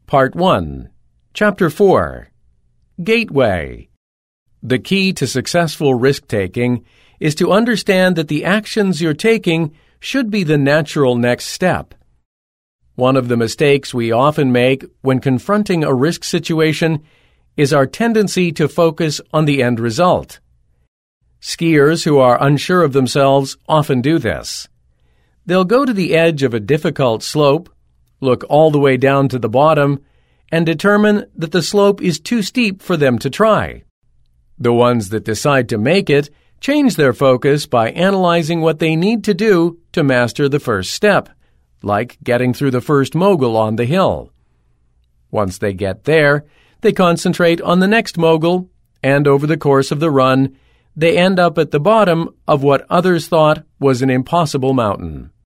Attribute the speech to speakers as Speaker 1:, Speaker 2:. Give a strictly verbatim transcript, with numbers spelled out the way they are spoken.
Speaker 1: Part one, Chapter four, Gateway. The key to successful risk-taking is to understand that the actions you're taking should be the natural next step. One of the mistakes we often make when confronting a risk situation is our tendency to focus on the end result. Skiers who are unsure of themselves often do this. They'll go to the edge of a difficult slope, look all the way down to the bottom, and determine that the slope is too steep for them to try. The ones that decide to make it change their focus by analyzing what they need to do to master the first step, like getting through the first mogul on the hill. Once they get there, they concentrate on the next mogul, and over the course of the run, they end up at the bottom of what others thought was an impossible mountain.